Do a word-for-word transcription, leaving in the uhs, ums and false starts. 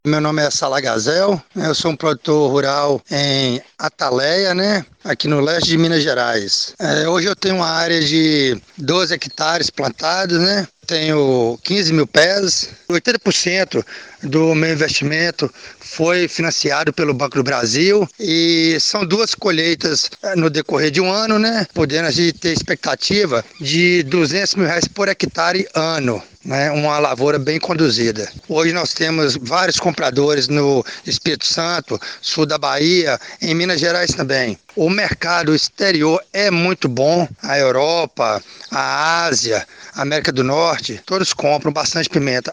Meu nome é Salagazel, eu sou um produtor rural em Ataleia, né? Aqui no leste de Minas Gerais. É, hoje eu tenho uma área de doze hectares plantados, né? Tenho quinze mil pés. oitenta por cento do meu investimento foi financiado pelo Banco do Brasil e são duas colheitas eh, no decorrer de um ano, né? Podendo a gente ter expectativa de duzentos mil reais por hectare ano. Né, uma lavoura bem conduzida. Hoje nós temos vários compradores no Espírito Santo, sul da Bahia, em Minas Gerais também. O mercado exterior é muito bom, a Europa, a Ásia, a América do Norte, todos compram bastante pimenta.